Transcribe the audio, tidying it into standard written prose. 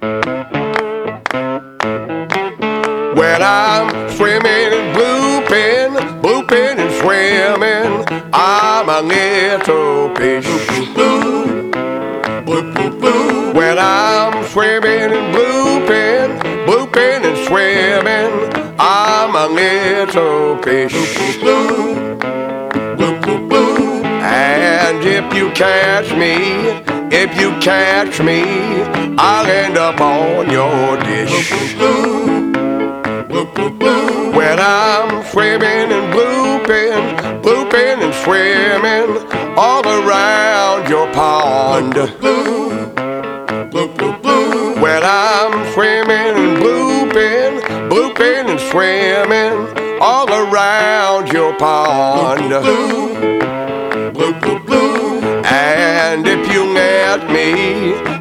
When I'm swimming and blooping, blooping and swimming, I'm a little fish. Bloop, bloop, bloop, bloop. When I'm swimming and blooping, blooping and swimming, I'm a little fish. Bloop, bloop, bloop, bloop. And if you catch me, I'll end up on your dish. Bloop, bloop, bloop, bloop. When I'm swimming and blooping, blooping and swimming all around your pond. Bloop, bloop, bloop, bloop. When I'm swimming and blooping, blooping and swimming all around your pond. Bloop, bloop, bloop, bloop. And if you let me,